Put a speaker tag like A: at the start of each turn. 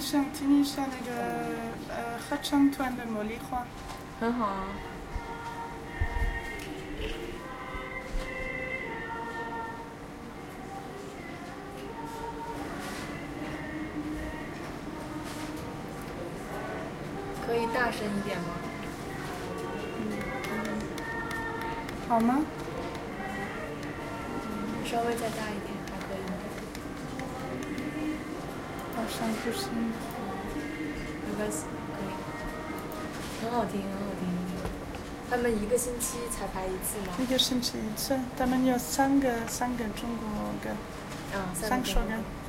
A: 想听一下那个合唱团的《茉莉花》。
B: 很好啊。可以大声一点吗？
A: 好吗？
B: 稍微再大一点，还可以吗？
A: 好像不行。
B: 没关系，可以。很好听，很好听。他们1个星期彩排1次吗
A: 1个星期1次，他们有3个中国歌，3首歌。